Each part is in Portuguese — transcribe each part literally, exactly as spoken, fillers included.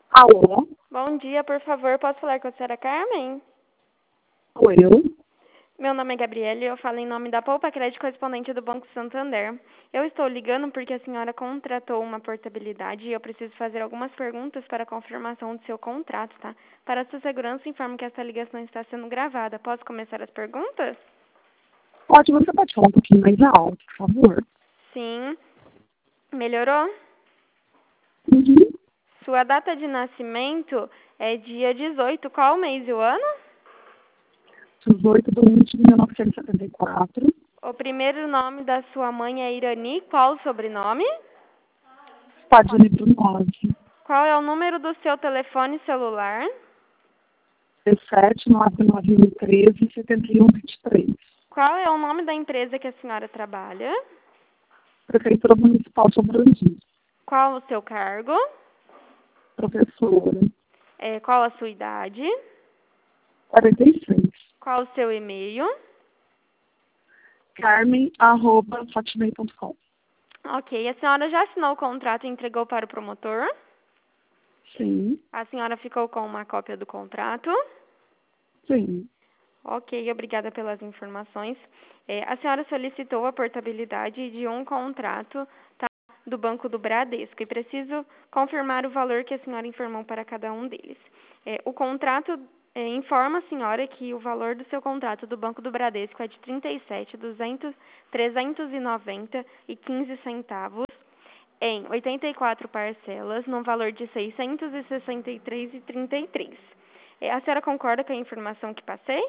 Alô? Bom dia, por favor, posso falar com a senhora Carmen? Sou eu? Meu nome é Gabriela e eu falo em nome da Poupa Crédito correspondente do Banco Santander. Eu estou ligando porque a senhora contratou uma portabilidade e eu preciso fazer algumas perguntas para a confirmação do seu contrato, tá? Para a sua segurança, informo que essa ligação está sendo gravada. Posso começar as perguntas? Pode, você pode falar um pouquinho mais alto, por favor? Sim. Melhorou? Uhum. Sua data de nascimento é dia dezoito. Qual o mês e o ano? dezoito de um de mil novecentos e setenta e quatro. O primeiro nome da sua mãe é Irani. Qual o sobrenome? Padilha Brunose. Qual é o número do seu telefone celular? dezessete, nove nove um três, setenta e um vinte e três. Qual é o nome da empresa que a senhora trabalha? Prefeitura Municipal de Sobrandim. Qual o seu cargo? Professora. É, qual a sua idade? quarenta e seis. Qual o seu e-mail? Carmen, arroba, hotmail ponto com. Ok, a senhora já assinou o contrato e entregou para o promotor? Sim. A senhora ficou com uma cópia do contrato? Sim. Ok, obrigada pelas informações. É, a senhora solicitou a portabilidade de um contrato, tá, do Banco do Bradesco e preciso confirmar o valor que a senhora informou para cada um deles. É, o contrato é, informa a senhora que o valor do seu contrato do Banco do Bradesco é de trinta e sete mil trezentos e noventa e quinze centavos em oitenta e quatro parcelas, no valor de seiscentos e sessenta e três reais e trinta e três centavos. É, a senhora concorda com a informação que passei?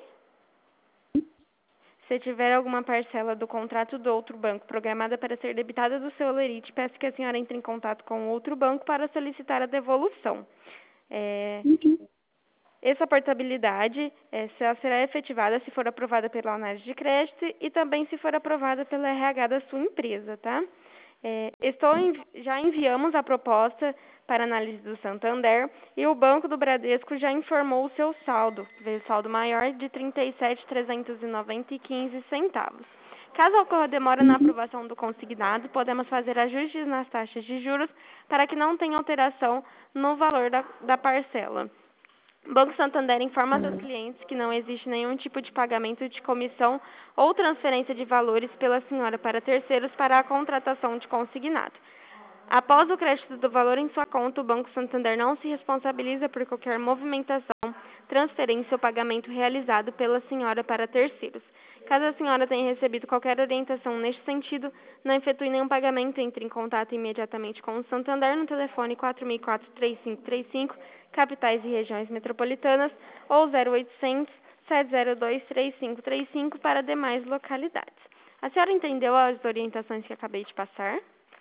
Se tiver alguma parcela do contrato do outro banco programada para ser debitada do seu Olerite, peço que a senhora entre em contato com o outro banco para solicitar a devolução. É, Uhum. essa portabilidade é, só será efetivada se for aprovada pela análise de crédito e também se for aprovada pela R H da sua empresa, tá? É, estou envi- já enviamos a proposta para análise do Santander e o Banco do Bradesco já informou o seu saldo, veio saldo maior de trinta e sete mil trezentos e noventa e quinze centavos. Caso ocorra demora na Uhum. aprovação do consignado, podemos fazer ajustes nas taxas de juros para que não tenha alteração no valor da, da parcela. O Banco Santander informa a seus clientes que não existe nenhum tipo de pagamento de comissão ou transferência de valores pela senhora para terceiros para a contratação de consignado. Após o crédito do valor em sua conta, o Banco Santander não se responsabiliza por qualquer movimentação, transferência ou pagamento realizado pela senhora para terceiros. Caso a senhora tenha recebido qualquer orientação neste sentido, não efetue nenhum pagamento, entre em contato imediatamente com o Santander no telefone quatro mil e quatro, três cinco três cinco, capitais e regiões metropolitanas, ou zero oitocentos, sete zero dois, três cinco três cinco para demais localidades. A senhora entendeu as orientações que acabei de passar?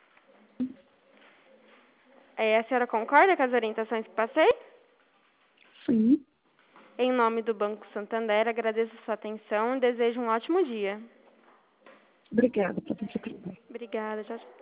É, a senhora concorda com as orientações que passei? Sim. Em nome do Banco Santander, agradeço a sua atenção e desejo um ótimo dia. Obrigada por ter. Obrigada, tchau, tchau.